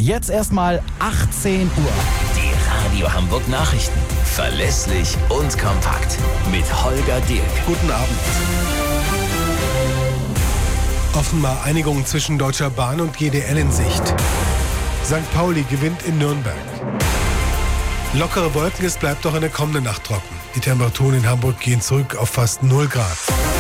Jetzt erstmal 18 Uhr. Die Radio Hamburg Nachrichten. Verlässlich und kompakt. Mit Holger Dirk. Guten Abend. Offenbar Einigung zwischen Deutscher Bahn und GDL in Sicht. St. Pauli gewinnt in Nürnberg. Lockere Wolken, es bleibt auch in der kommenden Nacht trocken. Die Temperaturen in Hamburg gehen zurück auf fast 0 Grad.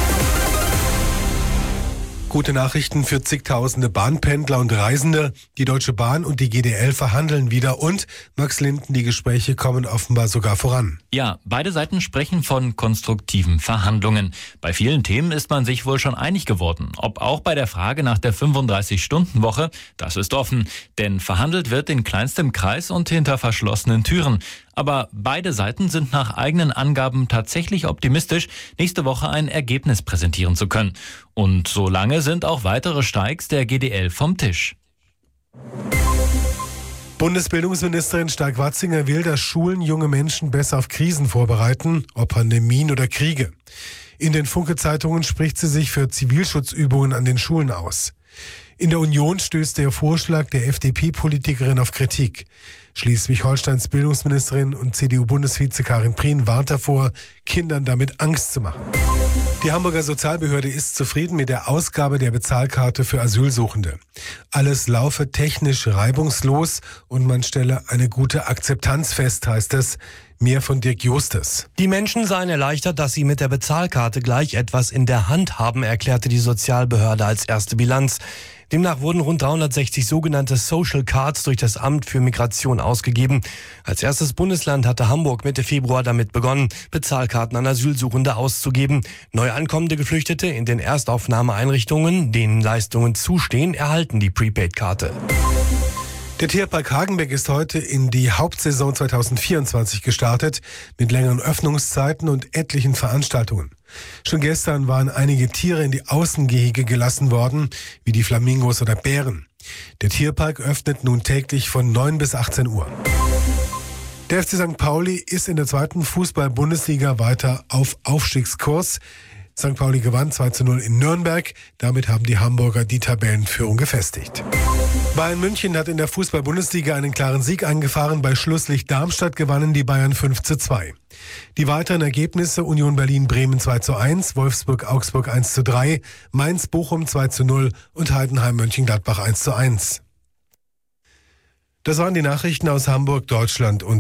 Gute Nachrichten für zigtausende Bahnpendler und Reisende. Die Deutsche Bahn und die GDL verhandeln wieder und, Max Linden, die Gespräche kommen offenbar sogar voran. Ja, beide Seiten sprechen von konstruktiven Verhandlungen. Bei vielen Themen ist man sich wohl schon einig geworden. Ob auch bei der Frage nach der 35-Stunden-Woche, das ist offen. Denn verhandelt wird in kleinstem Kreis und hinter verschlossenen Türen. Aber beide Seiten sind nach eigenen Angaben tatsächlich optimistisch, nächste Woche ein Ergebnis präsentieren zu können. Und solange sind auch weitere Streiks der GDL vom Tisch. Bundesbildungsministerin Stark-Watzinger will, dass Schulen junge Menschen besser auf Krisen vorbereiten, ob Pandemien oder Kriege. In den Funke-Zeitungen spricht sie sich für Zivilschutzübungen an den Schulen aus. In der Union stößt der Vorschlag der FDP-Politikerin auf Kritik. Schleswig-Holsteins Bildungsministerin und CDU-Bundesvize Karin Prien warnt davor, Kindern damit Angst zu machen. Die Hamburger Sozialbehörde ist zufrieden mit der Ausgabe der Bezahlkarte für Asylsuchende. Alles laufe technisch reibungslos und man stelle eine gute Akzeptanz fest, heißt es. Mehr von Dirk Justus. Die Menschen seien erleichtert, dass sie mit der Bezahlkarte gleich etwas in der Hand haben, erklärte die Sozialbehörde als erste Bilanz. Demnach wurden rund 360 sogenannte Social Cards durch das Amt für Migration ausgegeben. Als erstes Bundesland hatte Hamburg Mitte Februar damit begonnen, Bezahlkarten an Asylsuchende auszugeben. Neu ankommende Geflüchtete in den Erstaufnahmeeinrichtungen, denen Leistungen zustehen, erhalten die Prepaid-Karte. Der Tierpark Hagenbeck ist heute in die Hauptsaison 2024 gestartet, mit längeren Öffnungszeiten und etlichen Veranstaltungen. Schon gestern waren einige Tiere in die Außengehege gelassen worden, wie die Flamingos oder Bären. Der Tierpark öffnet nun täglich von 9 bis 18 Uhr. Der FC St. Pauli ist in der 2. Fußball-Bundesliga weiter auf Aufstiegskurs. St. Pauli gewann 2:0 in Nürnberg. Damit haben die Hamburger die Tabellenführung gefestigt. Bayern München hat in der Fußball-Bundesliga einen klaren Sieg eingefahren. Bei Schlusslicht Darmstadt gewannen die Bayern 5:2. Die weiteren Ergebnisse: Union Berlin-Bremen 2:1, Wolfsburg-Augsburg 1:3, Mainz-Bochum 2:0 und Heidenheim-Mönchengladbach 1:1. Das waren die Nachrichten aus Hamburg, Deutschland und